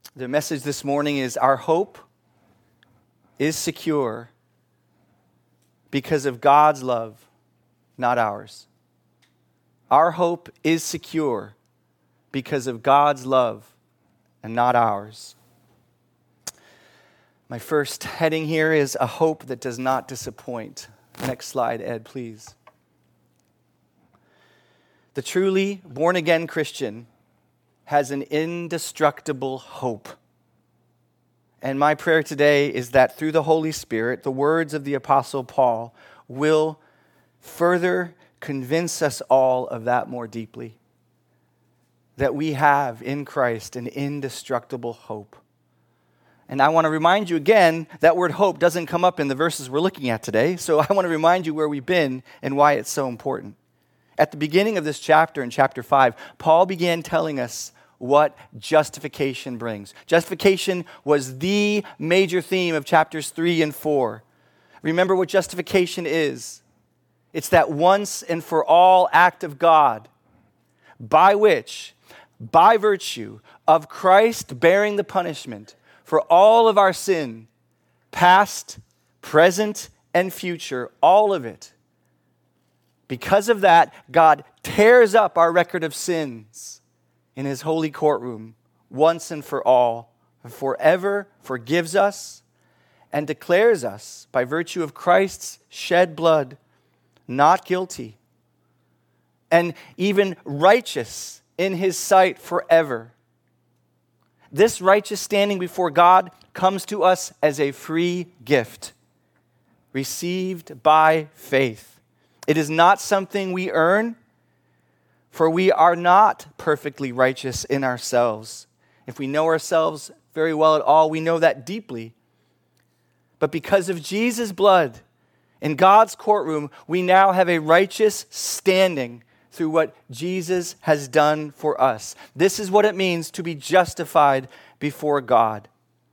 The message this morning is our hope is secure because of God's love, not ours. Our hope is secure because of God's love and not ours. My first heading here is a hope that does not disappoint. Next slide, Ed, please. The truly born-again Christian has an indestructible hope. And my prayer today is that through the Holy Spirit, the words of the Apostle Paul will further convince us all of that more deeply. That we have in Christ an indestructible hope. And I want to remind you again, that word hope doesn't come up in the verses we're looking at today. So I want to remind you where we've been and why it's so important. At the beginning of this chapter, in chapter 5, Paul began telling us what justification brings. Justification was the major theme of chapters 3 and 4. Remember what justification is. It's that once and for all act of God by which, by virtue of Christ bearing the punishment for all of our sin, past, present, and future, all of it. Because of that, God tears up our record of sins in his holy courtroom once and for all, forever forgives us and declares us, by virtue of Christ's shed blood, not guilty and even righteous in his sight forever. This righteous standing before God comes to us as a free gift, received by faith. It is not something we earn, for we are not perfectly righteous in ourselves. If we know ourselves very well at all, we know that deeply. But because of Jesus' blood in God's courtroom, we now have a righteous standing through what Jesus has done for us. This is what it means to be justified before God.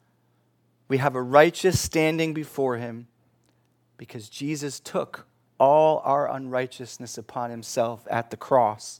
We have a righteous standing before him because Jesus took all our unrighteousness upon himself at the cross.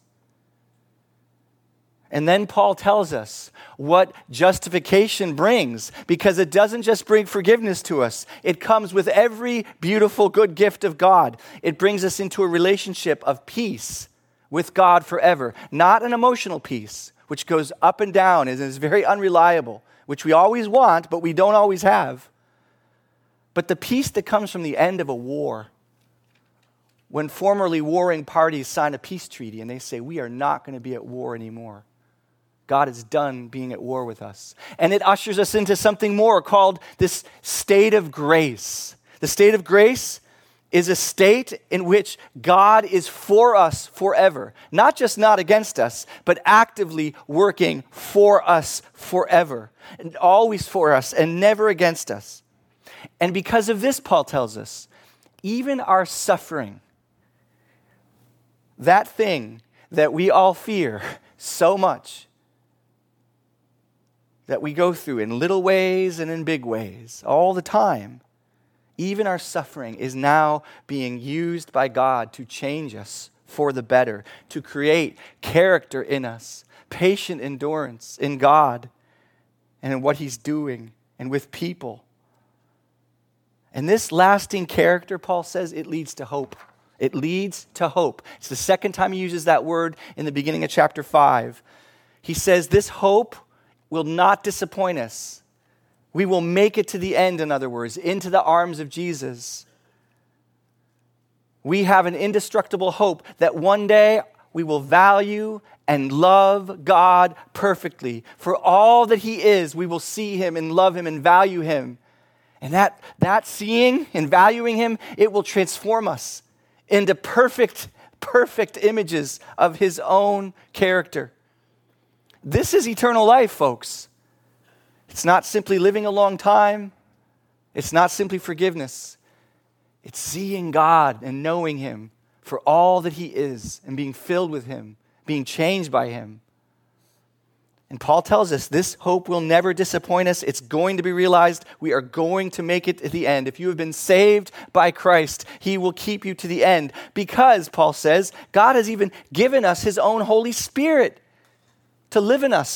And then Paul tells us what justification brings, because it doesn't just bring forgiveness to us. It comes with every beautiful good gift of God. It brings us into a relationship of peace with God forever. Not an emotional peace, which goes up and down and is very unreliable, which we always want, but we don't always have. But the peace that comes from the end of a war, when formerly warring parties sign a peace treaty and they say, we are not going to be at war anymore. God is done being at war with us. And it ushers us into something more called this state of grace. The state of grace is a state in which God is for us forever. Not just not against us, but actively working for us forever. And always for us and never against us. And because of this, Paul tells us, even our suffering, that thing that we all fear so much, that we go through in little ways and in big ways all the time, even our suffering is now being used by God to change us for the better, to create character in us, patient endurance in God and in what he's doing and with people. And this lasting character, Paul says, it leads to hope. It leads to hope. It's the second time he uses that word in the beginning of chapter 5. He says this hope will not disappoint us. We will make it to the end, in other words, into the arms of Jesus. We have an indestructible hope that one day we will value and love God perfectly. For all that he is, we will see him and love him and value him. And that seeing and valuing him, it will transform us into perfect images of his own character. This is eternal life, folks. It's not simply living a long time. It's not simply forgiveness. It's seeing God and knowing him for all that he is and being filled with him, being changed by him. And Paul tells us this hope will never disappoint us. It's going to be realized. We are going to make it to the end. If you have been saved by Christ, he will keep you to the end. Because, Paul says, God has even given us his own Holy Spirit to live in us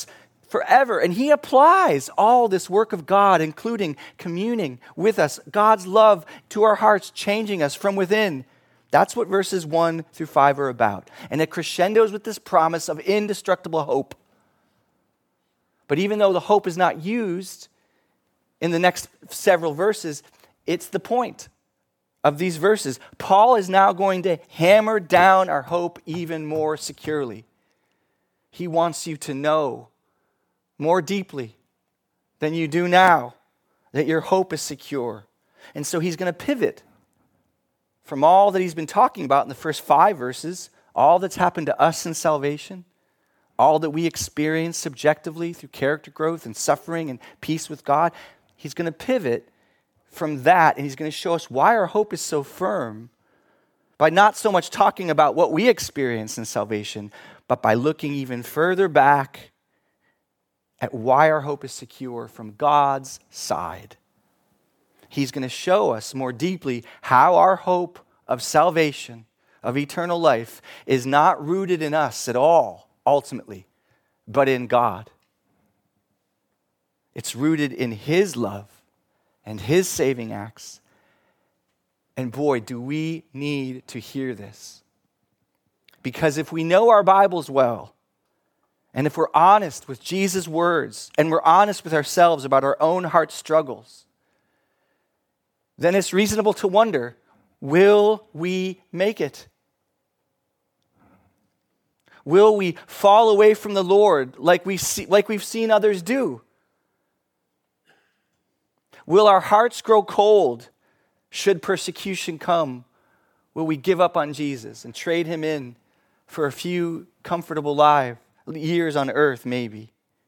forever. And he applies all this work of God, including communing with us, God's love to our hearts, changing us from within. That's what verses 1 through 5 are about. And it crescendos with this promise of indestructible hope. But even though the hope is not used in the next several verses, it's the point of these verses. Paul is now going to hammer down our hope even more securely. He wants you to know more deeply than you do now that your hope is secure. And so he's going to pivot from all that he's been talking about in the first 5 verses, all that's happened to us in salvation, all that we experience subjectively through character growth and suffering and peace with God. He's going to pivot from that, and he's going to show us why our hope is so firm by not so much talking about what we experience in salvation, but by looking even further back at why our hope is secure from God's side. He's going to show us more deeply how our hope of salvation, of eternal life, is not rooted in us at all, ultimately, but in God. It's rooted in his love and his saving acts. And boy, do we need to hear this. Because if we know our Bibles well, and if we're honest with Jesus' words, and we're honest with ourselves about our own heart struggles, then it's reasonable to wonder, will we make it? Will we fall away from the Lord like we've seen others do? Will our hearts grow cold should persecution come? Will we give up on Jesus and trade him in for a few comfortable years on earth, maybe?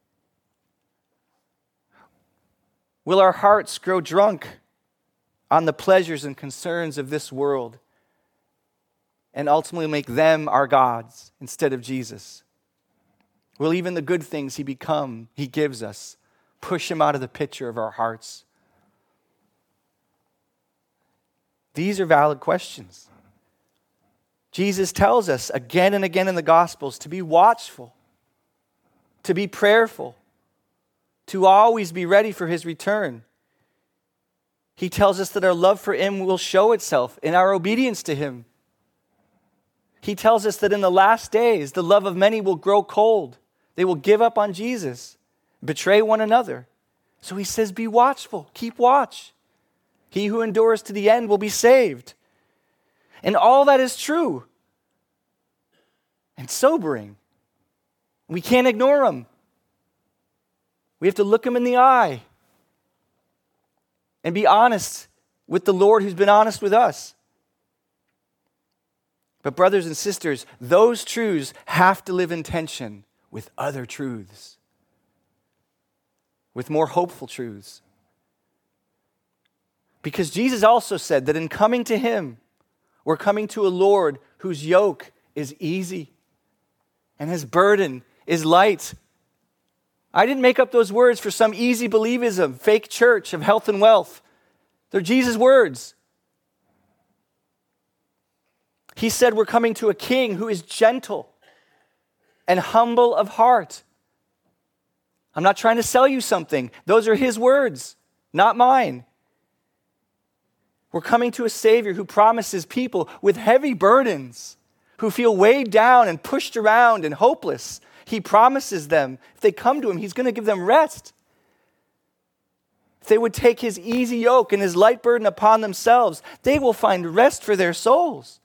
Will our hearts grow drunk on the pleasures and concerns of this world and ultimately make them our gods instead of Jesus? Will even the good things he gives us, push him out of the picture of our hearts? These are valid questions. Jesus tells us again and again in the Gospels to be watchful, to be prayerful, to always be ready for his return. He tells us that our love for him will show itself in our obedience to him. He tells us that in the last days, the love of many will grow cold. They will give up on Jesus, betray one another. So he says, be watchful, keep watch. He who endures to the end will be saved. And all that is true and sobering. We can't ignore them. We have to look them in the eye and be honest with the Lord who's been honest with us. But brothers and sisters, those truths have to live in tension with other truths, with more hopeful truths. Because Jesus also said that in coming to him, we're coming to a Lord whose yoke is easy and his burden is light. I didn't make up those words for some easy believism, fake church of health and wealth. They're Jesus' words. He said we're coming to a king who is gentle and humble of heart. I'm not trying to sell you something. Those are his words, not mine. We're coming to a Savior who promises people with heavy burdens, who feel weighed down and pushed around and hopeless. He promises them, if they come to him, he's going to give them rest. If they would take his easy yoke and his light burden upon themselves, they will find rest for their souls.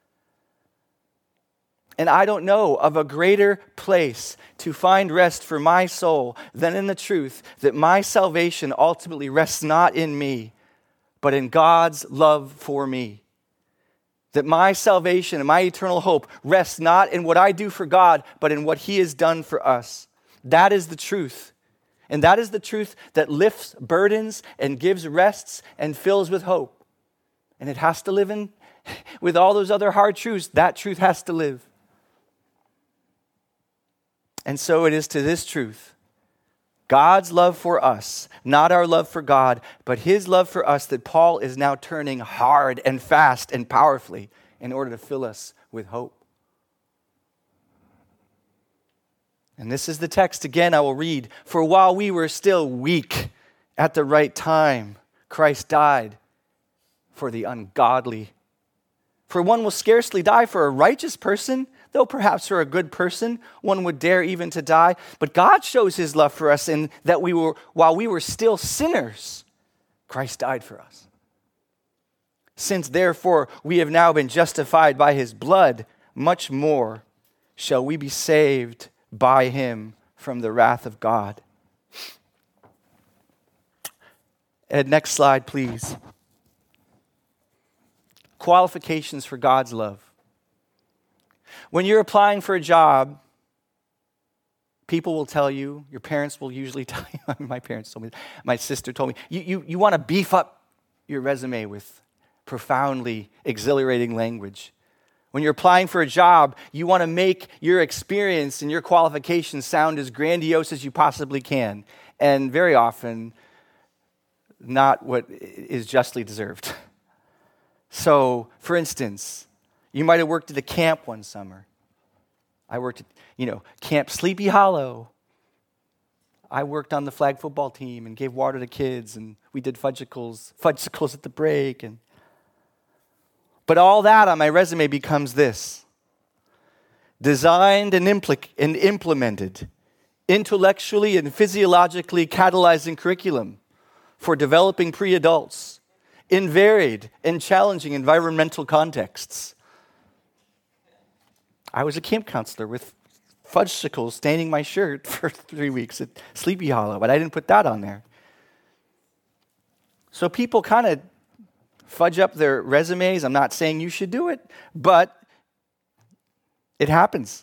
And I don't know of a greater place to find rest for my soul than in the truth that my salvation ultimately rests not in me, but in God's love for me. That my salvation and my eternal hope rests not in what I do for God, but in what he has done for us. That is the truth. And that is the truth that lifts burdens and gives rests and fills with hope. And it has to live in, with all those other hard truths, that truth has to live. And so it is to this truth, God's love for us, not our love for God, but his love for us, that Paul is now turning hard and fast and powerfully in order to fill us with hope. And this is the text again I will read. For while we were still weak, at the right time, Christ died for the ungodly. For one will scarcely die for a righteous person, though perhaps for a good person one would dare even to die. But God shows his love for us in that while we were still sinners, Christ died for us. Since therefore we have now been justified by his blood, much more shall we be saved by him from the wrath of God. Ed, next slide, please. Qualifications for God's love. When you're applying for a job, people will tell you, your parents will usually tell you, my parents told me, my sister told me, you want to beef up your resume with profoundly exhilarating language. When you're applying for a job, you want to make your experience and your qualifications sound as grandiose as you possibly can, and very often not what is justly deserved. So, for instance, you might have worked at a camp one summer. I worked at, Camp Sleepy Hollow. I worked on the flag football team and gave water to kids, and we did fudgesicles at the break. But all that on my resume becomes this: designed and implemented, intellectually and physiologically catalyzing curriculum for developing pre-adults in varied and challenging environmental contexts. I was a camp counselor with fudgesicles staining my shirt for 3 weeks at Sleepy Hollow, but I didn't put that on there. So people kind of fudge up their resumes. I'm not saying you should do it, but it happens.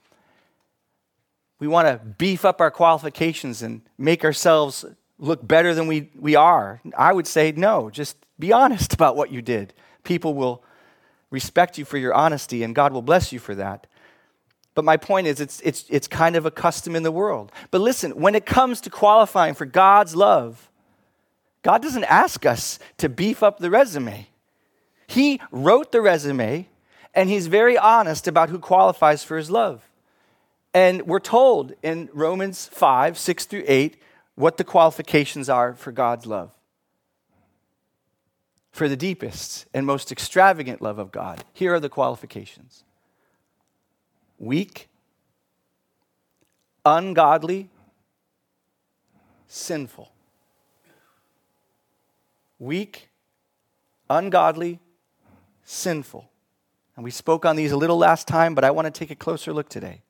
We want to beef up our qualifications and make ourselves look better than we are. I would say no, just be honest about what you did. People will respect you for your honesty, and God will bless you for that. But my point is, it's kind of a custom in the world. But listen, when it comes to qualifying for God's love, God doesn't ask us to beef up the resume. He wrote the resume, and he's very honest about who qualifies for his love. And we're told in Romans 5, 6 through 8, what the qualifications are for God's love. For the deepest and most extravagant love of God, here are the qualifications: weak, ungodly, sinful. Weak, ungodly, sinful. And we spoke on these a little last time, but I want to take a closer look today.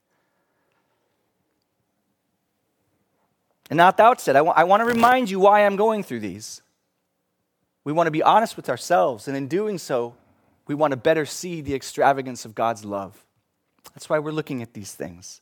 And at the outset, I want to remind you why I'm going through these. We want to be honest with ourselves, and in doing so, we want to better see the extravagance of God's love. That's why we're looking at these things.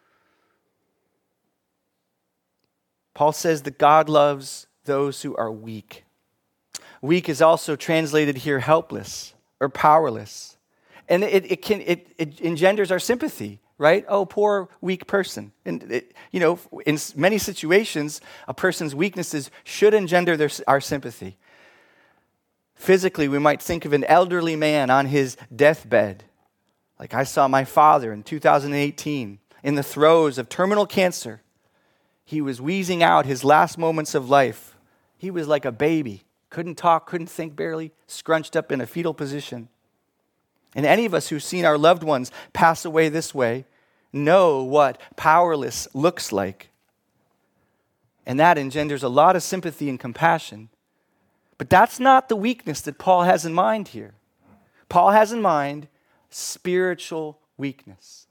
Paul says that God loves those who are weak. Weak is also translated here helpless or powerless. And it engenders our sympathy, right? Oh, poor weak person. And in many situations, a person's weaknesses should engender our sympathy. Physically, we might think of an elderly man on his deathbed. Like I saw my father in 2018 in the throes of terminal cancer. He was wheezing out his last moments of life. He was like a baby. Couldn't talk, couldn't think, barely scrunched up in a fetal position. And any of us who've seen our loved ones pass away this way know what powerless looks like. And that engenders a lot of sympathy and compassion. But that's not the weakness that Paul has in mind here. Paul has in mind spiritual weakness.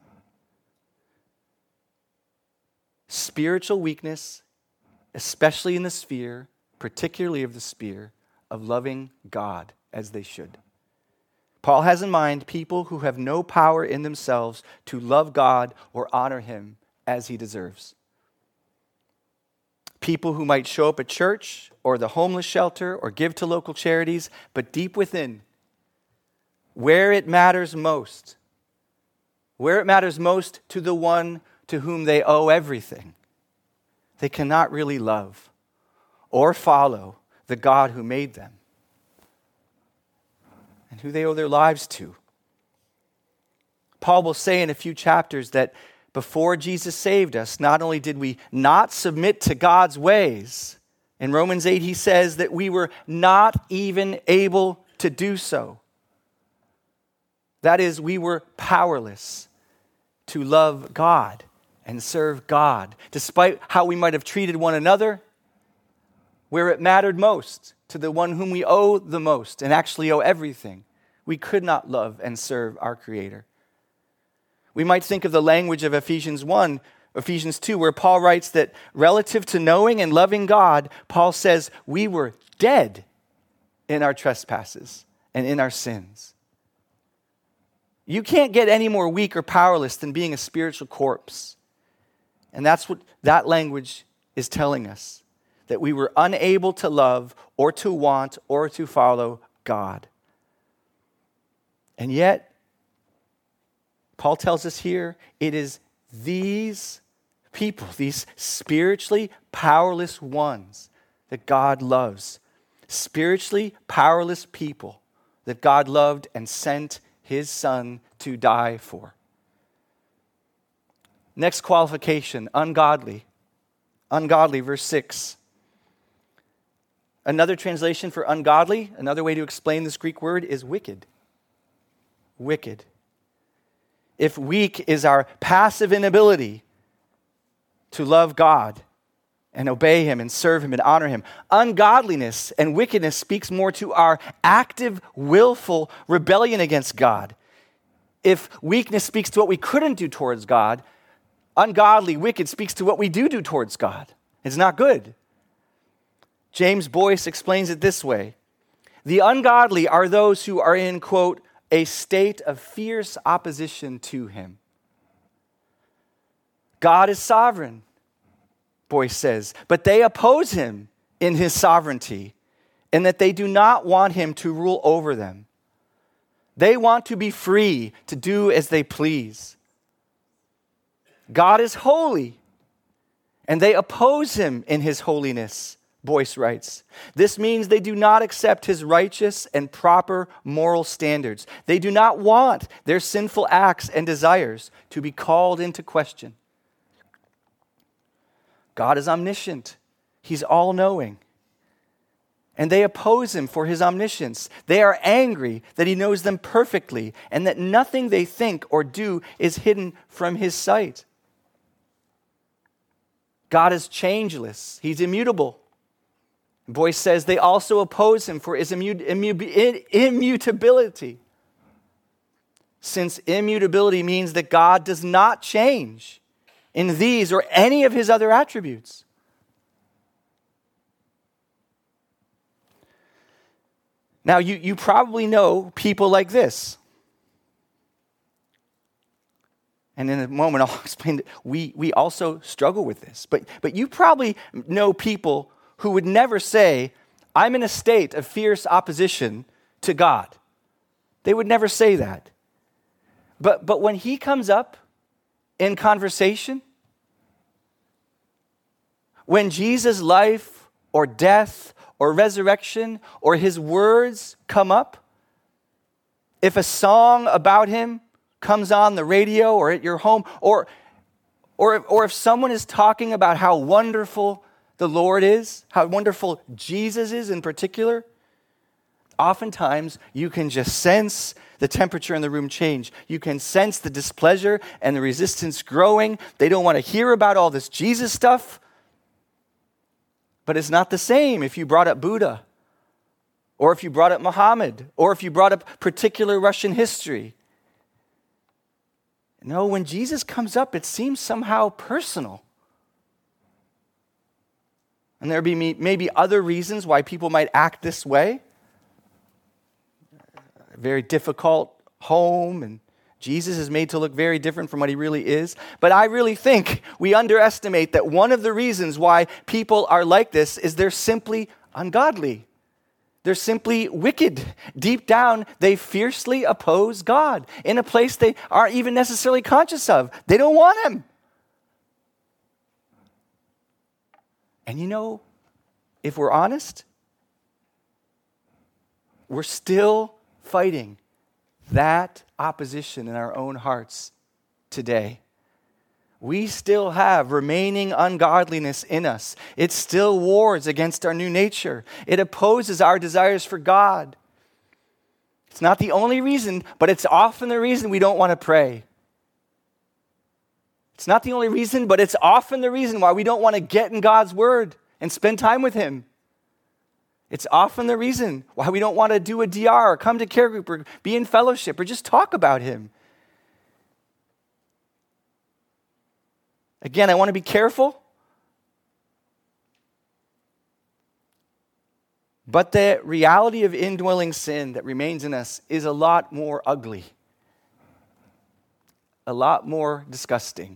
Spiritual weakness, especially in the sphere, particularly of the sphere of loving God as they should. Paul has in mind people who have no power in themselves to love God or honor him as he deserves. People who might show up at church or the homeless shelter or give to local charities, but deep within, where it matters most to the one to whom they owe everything, they cannot really love or follow the God who made them and who they owe their lives to. Paul will say in a few chapters that before Jesus saved us, not only did we not submit to God's ways, in Romans 8 he says that we were not even able to do so. That is, we were powerless to love God and serve God, despite how we might have treated one another, where it mattered most, to the one whom we owe the most and actually owe everything. We could not love and serve our Creator. We might think of the language of Ephesians 2, where Paul writes that relative to knowing and loving God, Paul says we were dead in our trespasses and in our sins. You can't get any more weak or powerless than being a spiritual corpse. And that's what that language is telling us, that we were unable to love or to want or to follow God. And yet, Paul tells us here, it is these people, these spiritually powerless ones that God loves. Spiritually powerless people that God loved and sent his Son to die for. Next qualification, ungodly. Ungodly, verse 6. Another translation for ungodly, another way to explain this Greek word is wicked. Wicked. If weak is our passive inability to love God and obey him and serve him and honor him, ungodliness and wickedness speaks more to our active, willful rebellion against God. If weakness speaks to what we couldn't do towards God, ungodly, wicked speaks to what we do towards God. It's not good. James Boyce explains it this way. The ungodly are those who are in, quote, a state of fierce opposition to him. God is sovereign, Boyce says, but they oppose him in his sovereignty, and that they do not want him to rule over them. They want to be free to do as they please. God is holy, and they oppose him in his holiness, Boyce writes. This means they do not accept his righteous and proper moral standards. They do not want their sinful acts and desires to be called into question. God is omniscient. He's all-knowing. And they oppose him for his omniscience. They are angry that he knows them perfectly and that nothing they think or do is hidden from his sight. God is changeless. He's immutable. Boyce says they also oppose him for his immutability. Since immutability means that God does not change in these or any of his other attributes. Now, you probably know people like this. And in a moment, I'll explain that we also struggle with this. But you probably know people who would never say, I'm in a state of fierce opposition to God. They would never say that. But when he comes up in conversation, when Jesus' life or death or resurrection or his words come up, if a song about him comes on the radio or at your home, or if someone is talking about how wonderful the Lord is, how wonderful Jesus is in particular, oftentimes you can just sense the temperature in the room change. You can sense the displeasure and the resistance growing. They don't want to hear about all this Jesus stuff. But it's not the same if you brought up Buddha, or if you brought up Muhammad, or if you brought up particular Russian history. No, when Jesus comes up, it seems somehow personal. And there be maybe other reasons why people might act this way. A very difficult home, and Jesus is made to look very different from what he really is. But I really think we underestimate that one of the reasons why people are like this is they're simply ungodly. They're simply wicked. Deep down, they fiercely oppose God in a place they aren't even necessarily conscious of. They don't want him. And you know, if we're honest, we're still fighting that opposition in our own hearts today. we still have remaining ungodliness in us. It still wars against our new nature. It opposes our desires for God. It's not the only reason, but it's often the reason we don't want to pray. It's not the only reason, but it's often the reason why we don't want to get in God's word and spend time with him. It's often the reason why we don't want to do a DR or come to care group or be in fellowship or just talk about him. Again, I want to be careful. But the reality of indwelling sin that remains in us is a lot more ugly, a lot more disgusting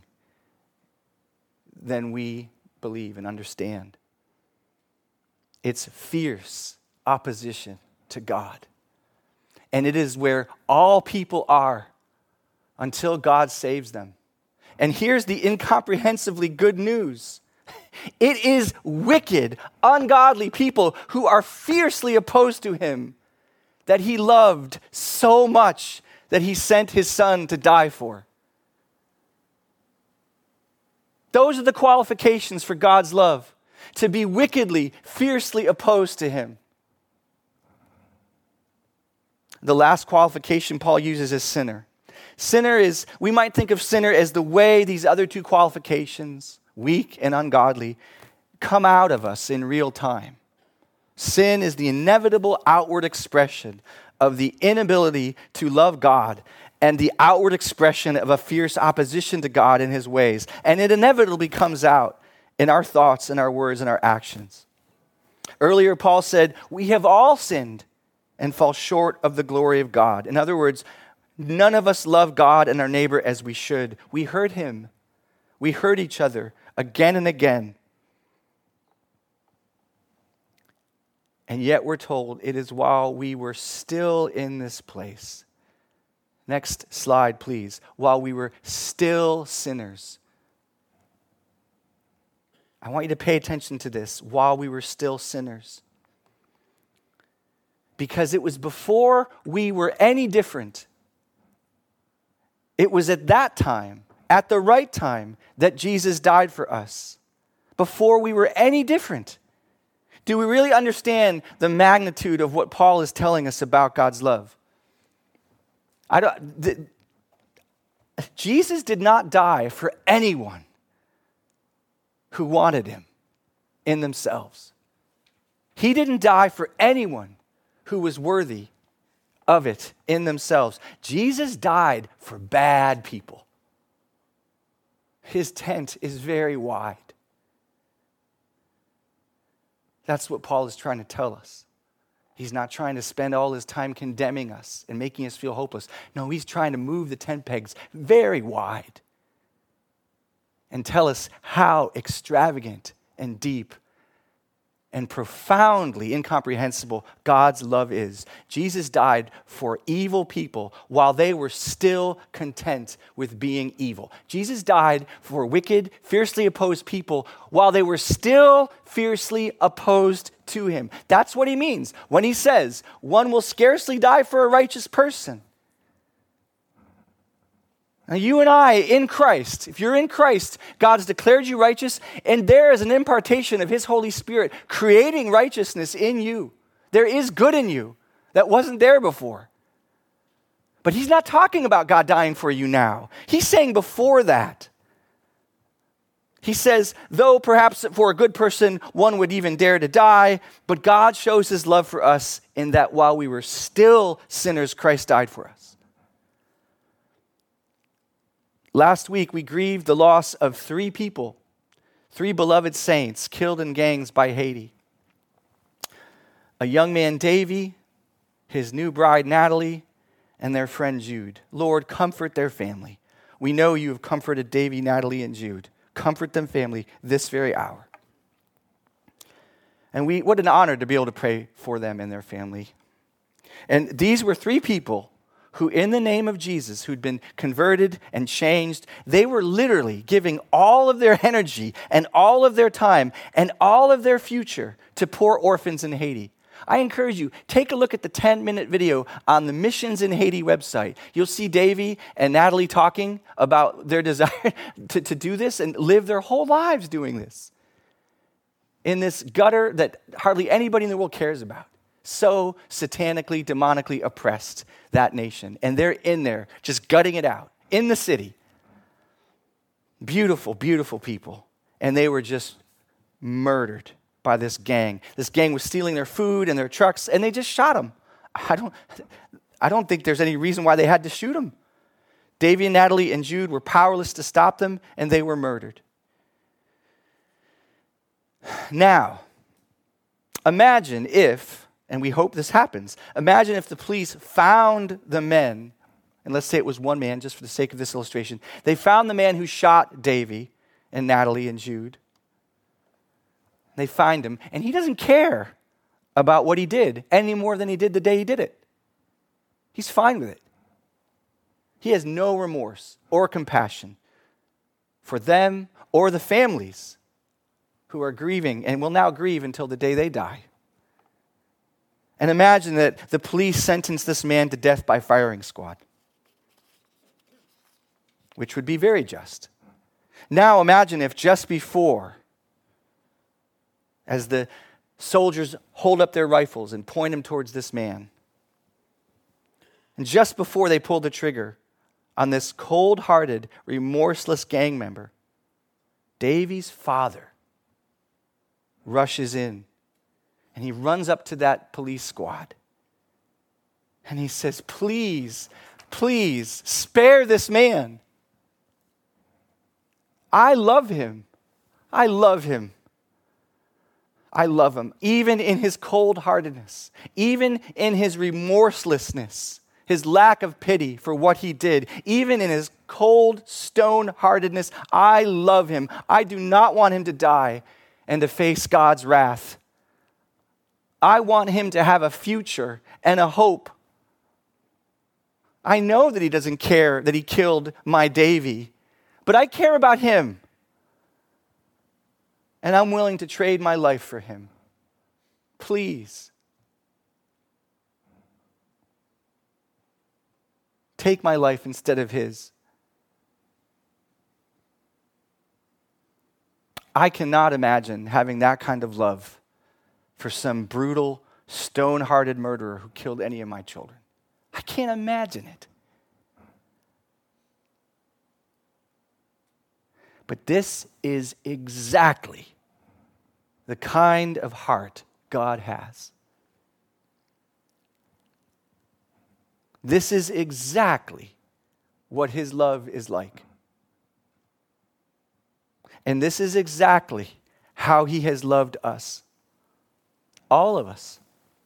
than we believe and understand. It's fierce opposition to God. And it is where all people are until God saves them. And here's the incomprehensibly good news. It is wicked, ungodly people who are fiercely opposed to him that he loved so much that he sent his son to die for. Those are the qualifications for God's love, to be wickedly, fiercely opposed to him. The last qualification Paul uses is sinner. Sinner is, we might think of sinner as the way these other two qualifications, weak and ungodly, come out of us in real time. Sin is the inevitable outward expression of the inability to love God and the outward expression of a fierce opposition to God and his ways. And it inevitably comes out in our thoughts and our words and our actions. Earlier, Paul said, we have all sinned and fall short of the glory of God. In other words, none of us love God and our neighbor as we should. We hurt him. We hurt each other again and again. And yet we're told it is while we were still in this place. Next slide, please. While we were still sinners. I want you to pay attention to this. While we were still sinners. Because it was before we were any different. It was at that time, at the right time, that Jesus died for us. Before we were any different. Do we really understand the magnitude of what Paul is telling us about God's love? Jesus did not die for anyone who wanted him in themselves. He didn't die for anyone who was worthy of it in themselves. Jesus died for bad people. His tent is very wide. That's what Paul is trying to tell us. He's not trying to spend all his time condemning us and making us feel hopeless. No, he's trying to move the tent pegs very wide and tell us how extravagant and deep and profoundly incomprehensible God's love is. Jesus died for evil people while they were still content with being evil. Jesus died for wicked, fiercely opposed people while they were still fiercely opposed to him. That's what he means when he says, one will scarcely die for a righteous person. Now, you and I, in Christ, if you're in Christ, God has declared you righteous, and there is an impartation of his Holy Spirit creating righteousness in you. There is good in you that wasn't there before. But he's not talking about God dying for you now. He's saying before that. He says, though perhaps for a good person, one would even dare to die, but God shows his love for us in that while we were still sinners, Christ died for us. Last week, we grieved the loss of 3 people, 3 beloved saints killed in gangs by Haiti. A young man, Davy, his new bride, Natalie, and their friend, Jude. Lord, comfort their family. We know you have comforted Davy, Natalie, and Jude. Comfort them, family, this very hour. And what an honor to be able to pray for them and their family. And these were 3 people who in the name of Jesus, who'd been converted and changed, they were literally giving all of their energy and all of their time and all of their future to poor orphans in Haiti. I encourage you, take a look at the 10-minute video on the Missions in Haiti website. You'll see Davy and Natalie talking about their desire to do this and live their whole lives doing this in this gutter that hardly anybody in the world cares about. So satanically, demonically oppressed, that nation. And they're in there just gutting it out in the city. Beautiful, beautiful people. And they were just murdered by this gang. This gang was stealing their food and their trucks, and they just shot them. I don't think there's any reason why they had to shoot them. Davy and Natalie and Jude were powerless to stop them, and they were murdered. Now, imagine if, and we hope this happens, imagine if the police found the men, and let's say it was one man, just for the sake of this illustration. They found the man who shot Davy and Natalie and Jude. They find him, and he doesn't care about what he did any more than he did the day he did it. He's fine with it. He has no remorse or compassion for them or the families who are grieving and will now grieve until the day they die. And imagine that the police sentenced this man to death by firing squad, which would be very just. Now imagine if just before, as the soldiers hold up their rifles and point them towards this man, and just before they pulled the trigger on this cold-hearted, remorseless gang member, Davy's father rushes in, and he runs up to that police squad, and he says, please, please, spare this man. I love him. I love him. I love him, even in his cold-heartedness, even in his remorselessness, his lack of pity for what he did, even in his cold, stone-heartedness. I love him. I do not want him to die and to face God's wrath. I want him to have a future and a hope. I know that he doesn't care that he killed my Davy, but I care about him. And I'm willing to trade my life for him. Please. Take my life instead of his. I cannot imagine having that kind of love for some brutal, stone-hearted murderer who killed any of my children. I can't imagine it. But this is exactly the kind of heart God has. This is exactly what his love is like. And this is exactly how he has loved us. All of us.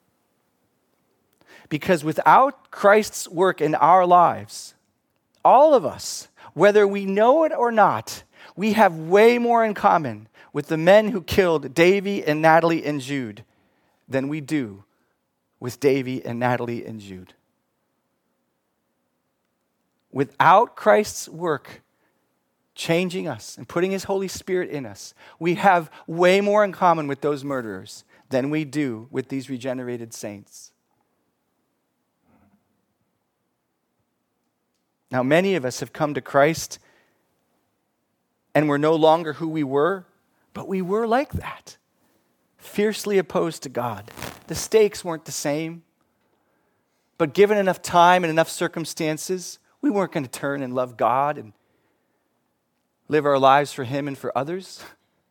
Because without Christ's work in our lives, all of us, whether we know it or not, we have way more in common with the men who killed Davy and Natalie and Jude than we do with Davy and Natalie and Jude. Without Christ's work changing us and putting his Holy Spirit in us, we have way more in common with those murderers than we do with these regenerated saints. Now, many of us have come to Christ and we're no longer who we were, but we were like that, fiercely opposed to God. The stakes weren't the same, but given enough time and enough circumstances, we weren't going to turn and love God and live our lives for him and for others.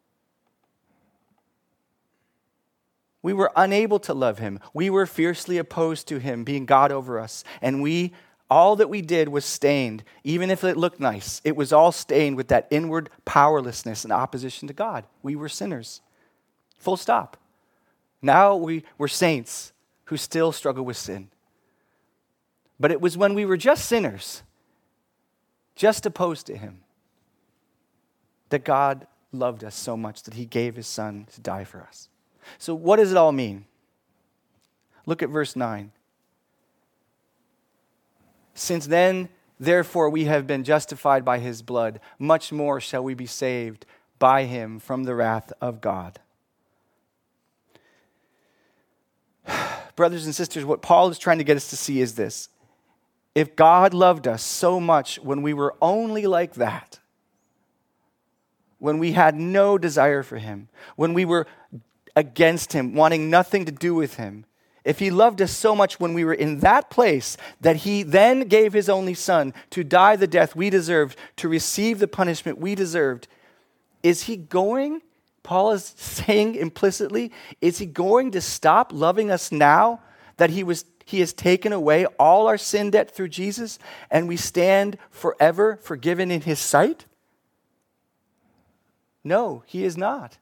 We were unable to love him. We were fiercely opposed to him being God over us, and all that we did was stained. Even if it looked nice, it was all stained with that inward powerlessness and opposition to God. We were sinners. Full stop. Now we're saints who still struggle with sin. But it was when we were just sinners, just opposed to him, that God loved us so much that he gave his son to die for us. So what does it all mean? Look at verse 9. Since then, therefore, we have been justified by his blood, much more shall we be saved by him from the wrath of God. brothers and sisters, what Paul is trying to get us to see is this. If God loved us so much when we were only like that, when we had no desire for him, when we were against him, wanting nothing to do with him, if he loved us so much when we were in that place that he then gave his only son to die the death we deserved, to receive the punishment we deserved, is he going, Paul is saying implicitly, is he going to stop loving us now that he has taken away all our sin debt through Jesus and we stand forever forgiven in his sight? No, he is not.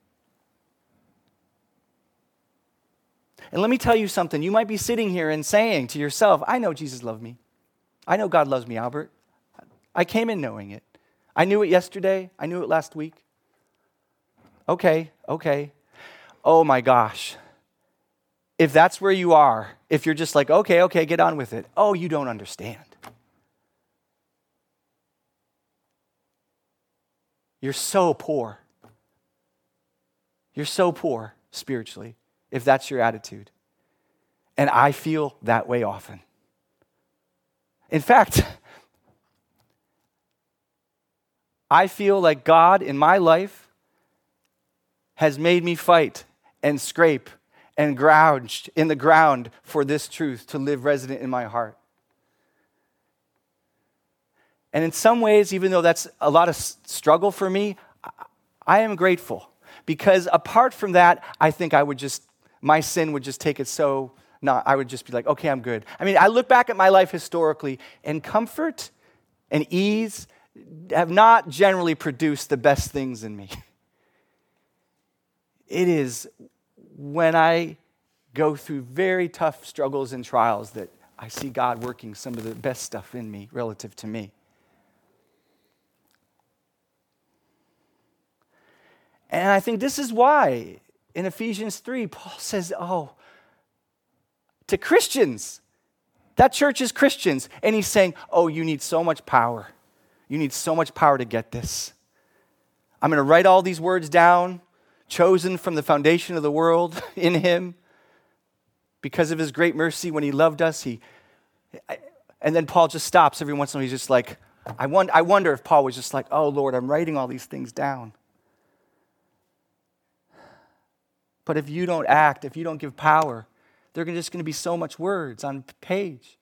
And let me tell you something. You might be sitting here and saying to yourself, I know Jesus loved me. I know God loves me, Albert. I came in knowing it. I knew it yesterday. I knew it last week. Okay. Oh my gosh. If that's where you are, if you're just like, okay, get on with it. Oh, you don't understand. You're so poor. You're so poor spiritually, if that's your attitude. And I feel that way often. In fact, I feel like God in my life has made me fight and scrape and gouged in the ground for this truth to live resident in my heart. And in some ways, even though that's a lot of struggle for me, I am grateful. Because apart from that, I think my sin would just take it so, I would just be like, okay, I'm good. I mean, I look back at my life historically, and comfort and ease have not generally produced the best things in me. It is when I go through very tough struggles and trials that I see God working some of the best stuff in me relative to me. And I think this is why in Ephesians 3, Paul says, to Christians, that church is Christians. And he's saying, you need so much power. You need so much power to get this. I'm going to write all these words down, chosen from the foundation of the world in him. Because of his great mercy when he loved us, and then Paul just stops every once in a while. He's just like, I wonder if Paul was just like, oh Lord, I'm writing all these things down. But if you don't act, if you don't give power, they're just going to be so much words on a page.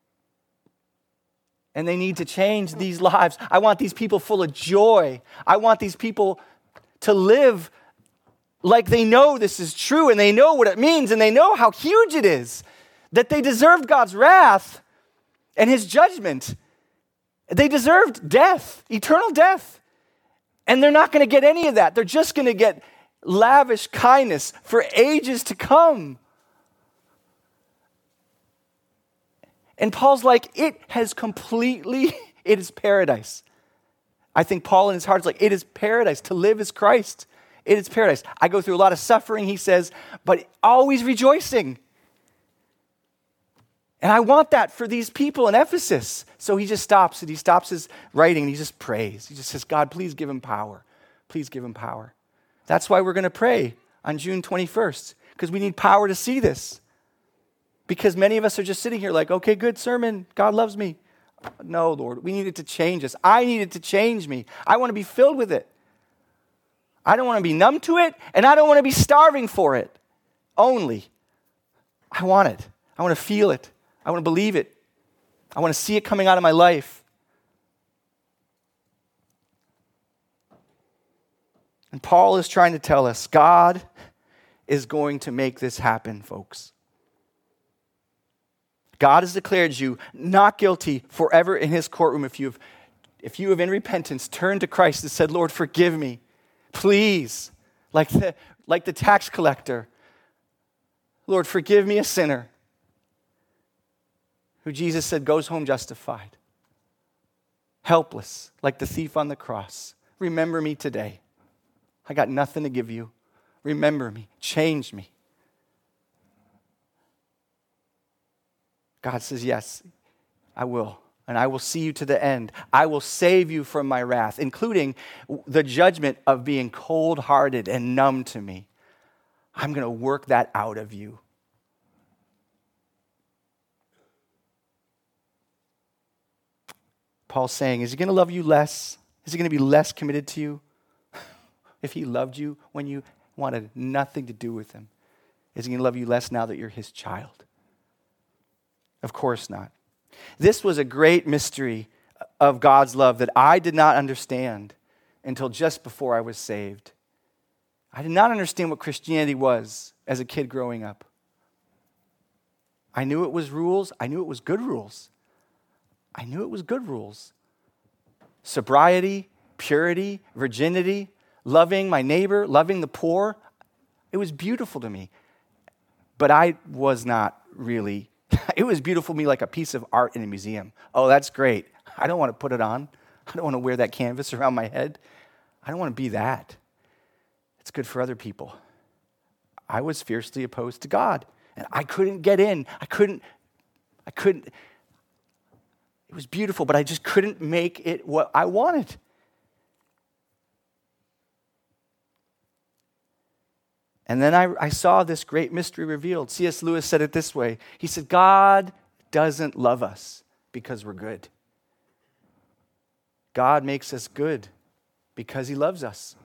And they need to change these lives. I want these people full of joy. I want these people to live like they know this is true and they know what it means and they know how huge it is, that they deserved God's wrath and his judgment. They deserved death, eternal death. And they're not going to get any of that. They're just going to get lavish kindness for ages to come. And Paul's like, it is paradise. I think Paul in his heart is like, it is paradise. To live is Christ. It is paradise. I go through a lot of suffering, he says, but always rejoicing. And I want that for these people in Ephesus. So he just stops and he stops his writing and he just prays. He just says, God, please give him power. Please give him power. That's why we're going to pray on June 21st, because we need power to see this. Because many of us are just sitting here like, okay, good sermon. God loves me. No, Lord, we need it to change us. I need it to change me. I want to be filled with it. I don't want to be numb to it, and I don't want to be starving for it only. I want it. I want to feel it. I want to believe it. I want to see it coming out of my life. And Paul is trying to tell us, God is going to make this happen, folks. God has declared you not guilty forever in his courtroom if you have in repentance turned to Christ and said, Lord, forgive me, please, like the tax collector. Lord, forgive me, a sinner, who Jesus said goes home justified, helpless, like the thief on the cross. Remember me today. I got nothing to give you. Remember me. Change me. God says, yes, I will. And I will see you to the end. I will save you from my wrath, including the judgment of being cold-hearted and numb to me. I'm going to work that out of you. Paul's saying, is he going to love you less? Is he going to be less committed to you if he loved you when you wanted nothing to do with him? Is he going to love you less now that you're his child? Of course not. This was a great mystery of God's love that I did not understand until just before I was saved. I did not understand what Christianity was as a kid growing up. I knew it was rules. I knew it was good rules. I knew it was good rules. Sobriety, purity, virginity, loving my neighbor, loving the poor. It was beautiful to me. But I was not really, it was beautiful to me like a piece of art in a museum. Oh, that's great. I don't want to put it on. I don't want to wear that canvas around my head. I don't want to be that. It's good for other people. I was fiercely opposed to God, and I couldn't get in. I couldn't. It was beautiful, but I just couldn't make it what I wanted. And then I saw this great mystery revealed. C.S. Lewis said it this way. He said, God doesn't love us because we're good. God makes us good because he loves us.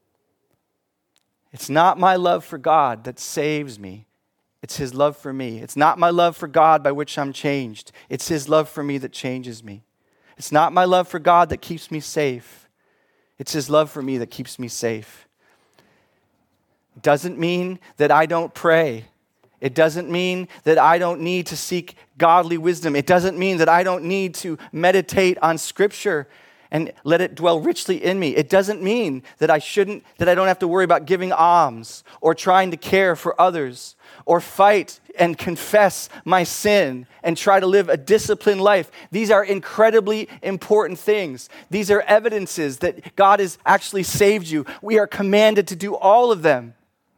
It's not my love for God that saves me. It's his love for me. It's not my love for God by which I'm changed. It's his love for me that changes me. It's not my love for God that keeps me safe. It's his love for me that keeps me safe. It doesn't mean that I don't pray. It doesn't mean that I don't need to seek godly wisdom. It doesn't mean that I don't need to meditate on Scripture and let it dwell richly in me. It doesn't mean that I don't have to worry about giving alms or trying to care for others or fight and confess my sin and try to live a disciplined life. These are incredibly important things. These are evidences that God has actually saved you. We are commanded to do all of them.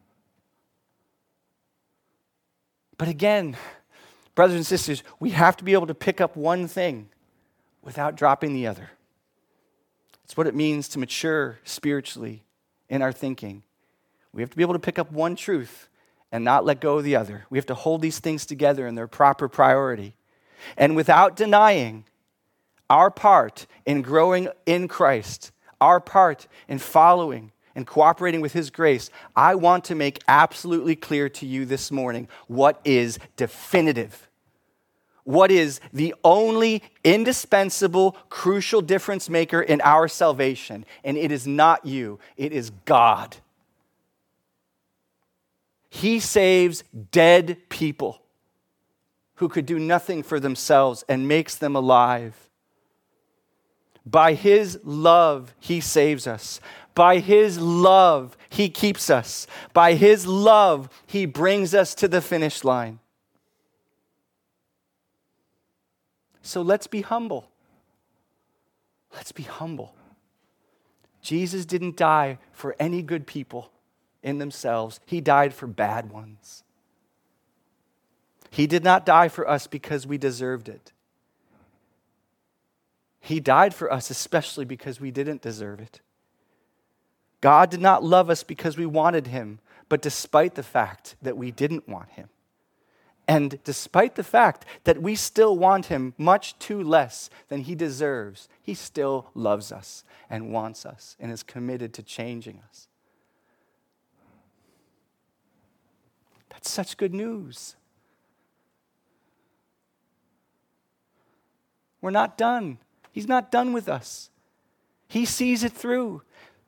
But again, brothers and sisters, we have to be able to pick up one thing without dropping the other. It's what it means to mature spiritually in our thinking. We have to be able to pick up one truth and not let go of the other. We have to hold these things together in their proper priority. And without denying our part in growing in Christ, our part in following and cooperating with his grace, I want to make absolutely clear to you this morning what is definitive. What is the only indispensable, crucial difference maker in our salvation. And it is not you, it is God. He saves dead people who could do nothing for themselves and makes them alive. By his love, he saves us. By his love, he keeps us. By his love, he brings us to the finish line. So let's be humble. Let's be humble. Jesus didn't die for any good people in themselves. He died for bad ones. He did not die for us because we deserved it. He died for us especially because we didn't deserve it. God did not love us because we wanted him, but despite the fact that we didn't want him. And despite the fact that we still want him much too less than he deserves, he still loves us and wants us and is committed to changing us. That's such good news. We're not done. He's not done with us. He sees it through.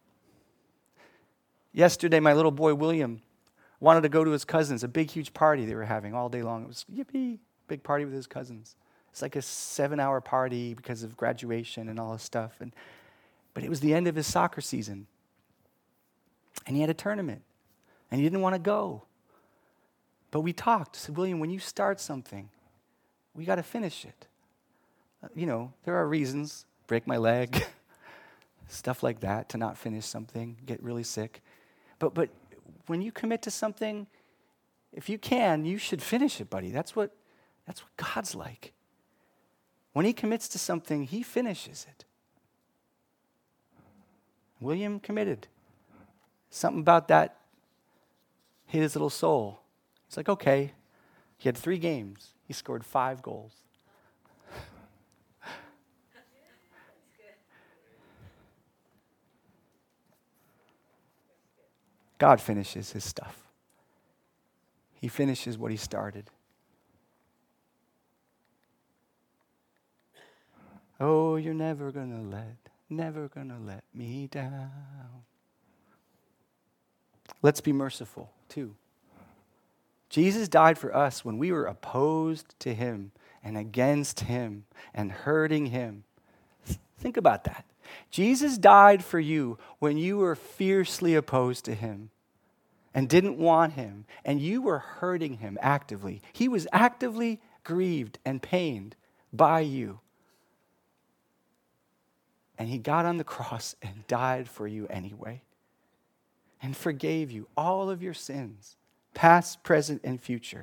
Yesterday, my little boy, William, wanted to go to his cousins, a big, huge party they were having all day long. It was, yippee, big party with his cousins. It's like a 7-hour party because of graduation and all this stuff. But it was the end of his soccer season. And he had a tournament. And he didn't want to go. But we talked. I said, William, when you start something, we got to finish it. There are reasons, break my leg, stuff like that, to not finish something, get really sick. But when you commit to something, if you can, you should finish it, buddy. That's what God's like. When he commits to something, he finishes it. William committed. Something about that hit his little soul. He's like, okay. He had 3 games. He scored 5 goals. God finishes his stuff. He finishes what he started. Oh, you're never gonna let me down. Let's be merciful too. Jesus died for us when we were opposed to him and against him and hurting him. Think about that. Jesus died for you when you were fiercely opposed to him and didn't want him, and you were hurting him actively. He was actively grieved and pained by you. And he got on the cross and died for you anyway and forgave you all of your sins, past, present, and future.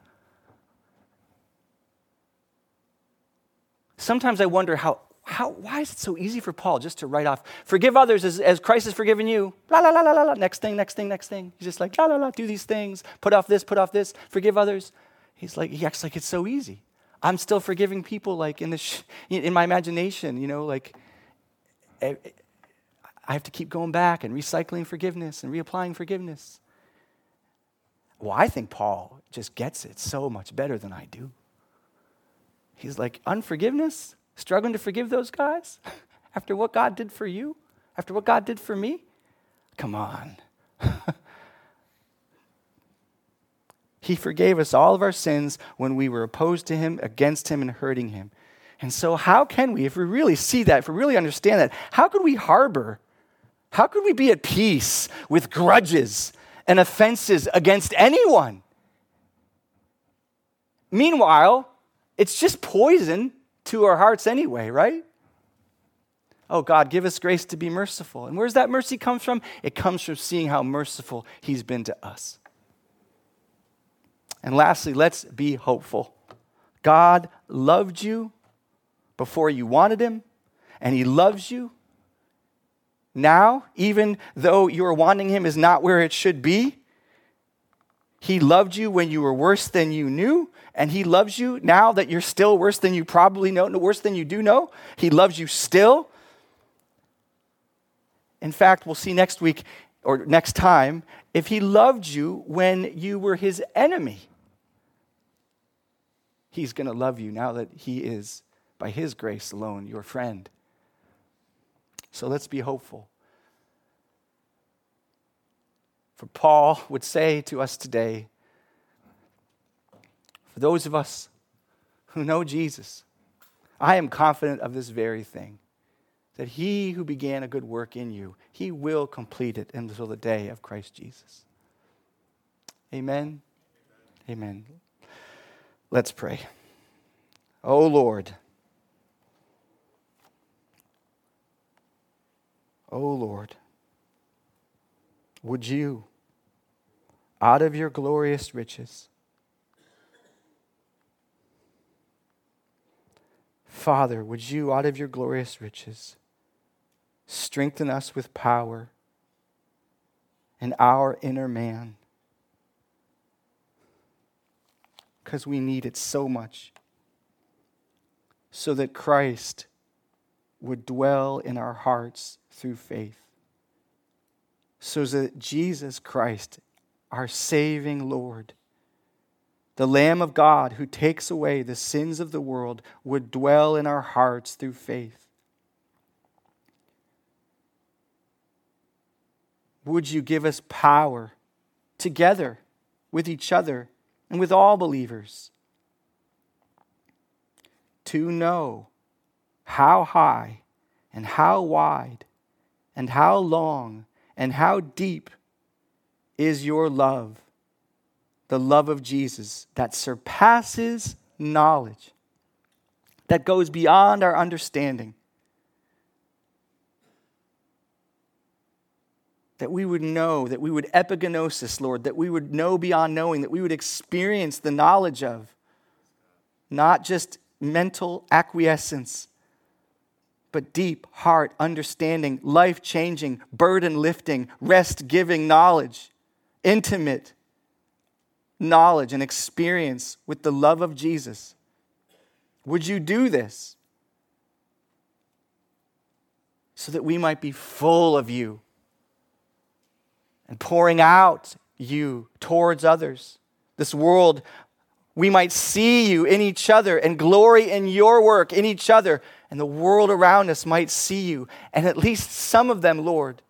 Sometimes I wonder why is it so easy for Paul just to write off, forgive others as Christ has forgiven you, la, la, la, la, la, next thing. He's just like, la, la, la, do these things, put off this, forgive others. He acts like it's so easy. I'm still forgiving people like in my imagination, like I have to keep going back and recycling forgiveness and reapplying forgiveness. Well, I think Paul just gets it so much better than I do. He's like, unforgiveness? Struggling to forgive those guys? After what God did for you? After what God did for me? Come on. He forgave us all of our sins when we were opposed to him, against him, and hurting him. And so how can we, if we really see that, if we really understand that, how could we harbor? How could we be at peace with grudges and offenses against anyone? Meanwhile, it's just poison to our hearts anyway, right? Oh, God, give us grace to be merciful. And where's that mercy come from? It comes from seeing how merciful he's been to us. And lastly, let's be hopeful. God loved you before you wanted him, and he loves you now, even though your wanting him is not where it should be. He loved you when you were worse than you knew, and he loves you now that you're still worse than you probably know, worse than you do know. He loves you still. In fact, we'll see next week or next time, if he loved you when you were his enemy, he's going to love you now that he is, by his grace alone, your friend. So let's be hopeful. For Paul would say to us today, for those of us who know Jesus, I am confident of this very thing, that he who began a good work in you, he will complete it until the day of Christ Jesus. Amen? Amen. Let's pray. Oh Lord, would you, out of your glorious riches, Father, would you, out of your glorious riches, strengthen us with power in our inner man, because we need it so much, so that Christ would dwell in our hearts through faith, so that Jesus Christ, our saving Lord, the Lamb of God who takes away the sins of the world, would dwell in our hearts through faith. Would you give us power together with each other and with all believers to know how high and how wide and how long and how deep is your love, the love of Jesus that surpasses knowledge, that goes beyond our understanding. That we would know, that we would epignosis, Lord, that we would know beyond knowing, that we would experience the knowledge of, not just mental acquiescence, but deep heart understanding, life-changing, burden-lifting, rest-giving knowledge, intimate knowledge and experience with the love of Jesus. Would you do this so that we might be full of you and pouring out you towards others. This world, we might see you in each other and glory in your work in each other, and the world around us might see you, and at least some of them, Lord,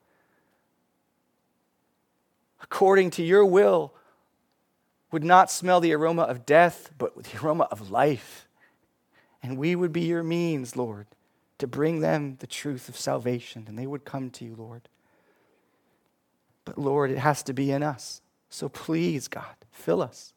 according to your will, would not smell the aroma of death, but the aroma of life. And we would be your means, Lord, to bring them the truth of salvation, and they would come to you, Lord. But Lord, it has to be in us. So please, God, fill us.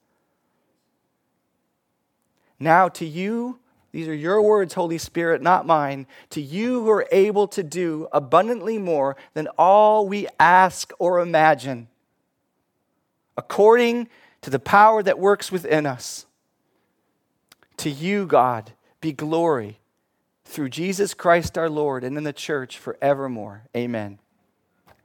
Now to you, these are your words, Holy Spirit, not mine. To you who are able to do abundantly more than all we ask or imagine, according to the power that works within us. To you, God, be glory through Jesus Christ our Lord and in the church forevermore. Amen.